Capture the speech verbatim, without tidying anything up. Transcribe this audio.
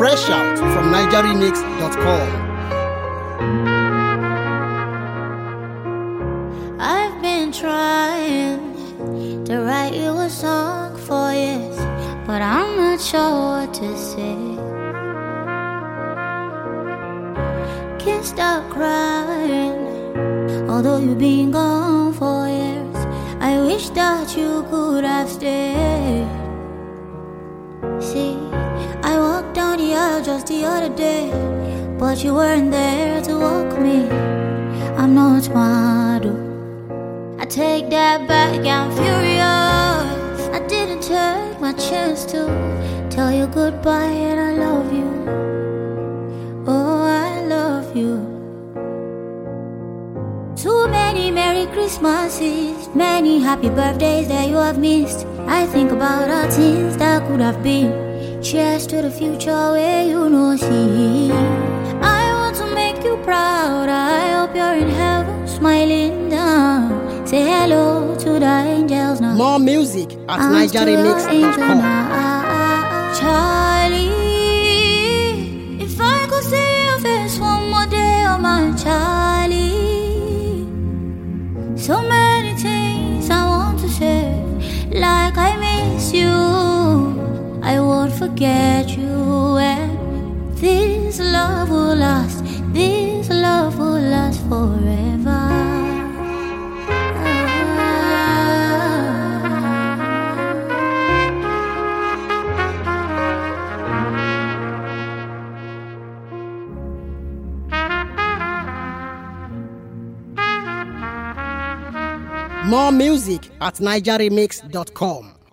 Fresh out from niger remix dot com. I've been trying to write you a song for years, but I'm not sure what to say. Can't stop crying, although you've been gone for years. I wish that you could have stayed. See, I walked down the aisle just the other day, but you weren't there to walk me. I'm not smart, I take that back, I'm furious. I didn't take my chance to tell you goodbye and I love you. Oh, I love you. Too many Merry Christmases, many happy birthdays that you have missed. I think about our things that could have been. Cheers to the future where you know see. I want to make you proud, I hope you're in heaven smiling down. Say hello to the angels now. More music at niger remix dot com. Charlie, if I could see your face one more day, oh my Charlie. So many things I want to say, like I miss you, I won't forget you, and this love will last, this love will last forever. More music at niger remix dot com.